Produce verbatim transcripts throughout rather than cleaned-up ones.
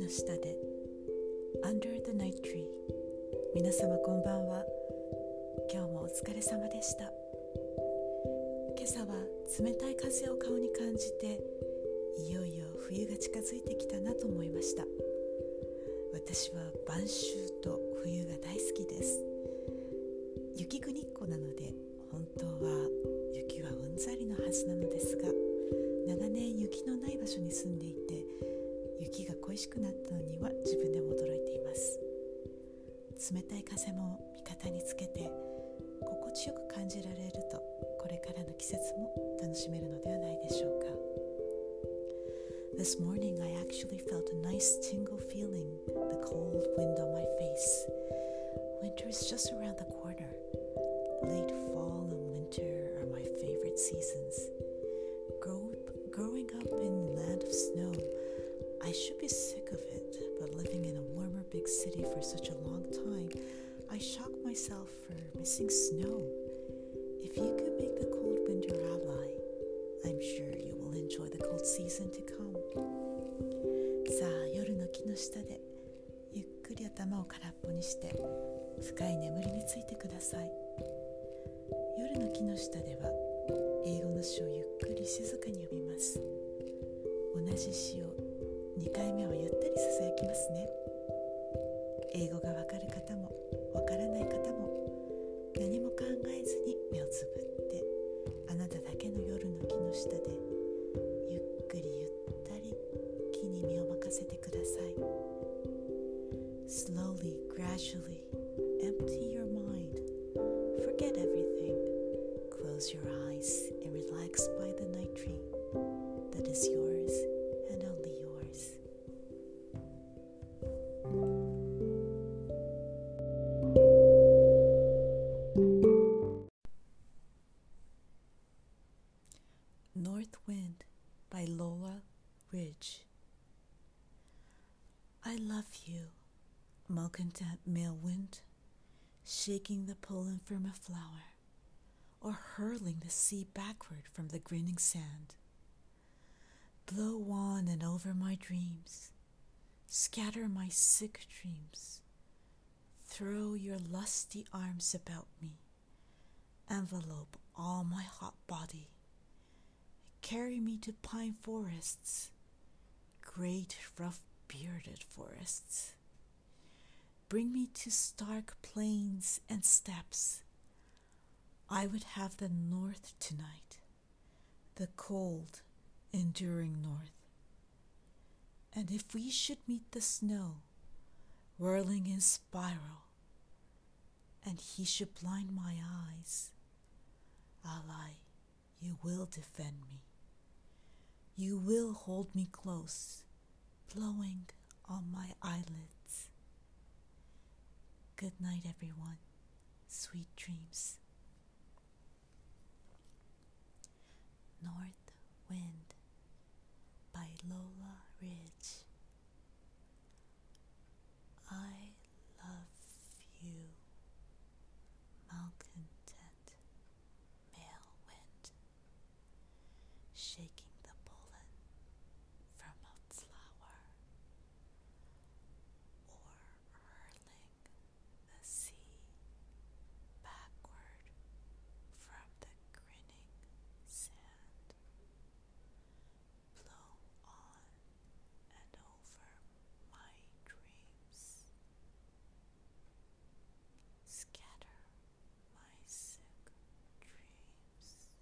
下で Under the Night Tree。 皆様こんばんは。今日もお疲れ様でした。今朝は冷たい風を顔に感じて、いよいよ冬が近づいてきたなと思いました。私は晩秋と冬が大好きです。雪国っ子なので、本当は雪はうんざりのはずなのですが、長年雪のない場所に住んでいて、雪が恋しくなったのには自分でも驚いています。冷たい風も味方につけて心地よく感じられると、これからの季節も楽しめるのではないでしょうか。 This morning I actually felt a nice tingle feeling, the cold wind on my face. Winter is just around the corner. Late fall and winter are my favorite seasons. Grow, growing up in the land of snow, I should be sick of it, but living in a warmer big city for such a long time, I shock myself for missing snow. If you could make the cold wind your ally, I'm sure you will enjoy the cold season to come. さあ、夜の木の下でゆっくり頭を空っぽにして深い眠りについてください。夜の木の下では英語の詩をゆっくり静かに読みます。同じ詩をにかいめはゆったりささやきますね。英語がわかる方もわからない方も、何も考えずに目をつぶって、あなただけの夜の木の下でゆっくりゆったり木に身を任せてください。 Slowly, gradually, empty your mind. Forget everything. Close your eyes and relax by the night tree that is yours and only yours. North Wind by Lola Ridge. I love you, malcontent male wind, shaking the pollen from a flower, or hurling the sea backward from the grinning sand. Blow on and over my dreams, scatter my sick dreams, throw your lusty arms about me, envelope all my hot body, carry me to pine forests, great rough-bearded forests. Bring me to stark plains and steppes. I would have the north tonight, the cold, enduring north. And if we should meet the snow, whirling in spiral, and he should blind my eyes, ally, you will defend me. You will hold me close, blowing on my eyelids. Good night, everyone. Sweet dreams. North Wind by Lola Ridge. I love you, malcontent male wind, shaking the pollen from a flower, or hurling the sea backward from the grinning sand. Blow on and over my dreams, scatter my sick dreams,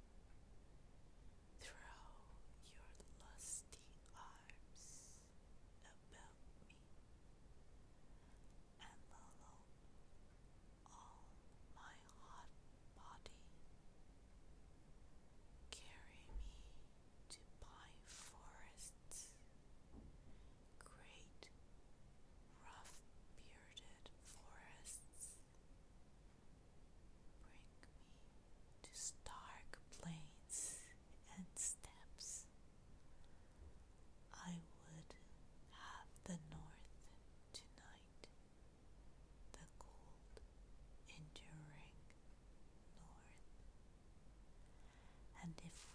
throw your lusty arms about me, envelope all my hot body, carry me to pine forests, great rough-bearded forests. Bring me to stark plains and steppes. I would have the north tonight, the cold, enduring north. And if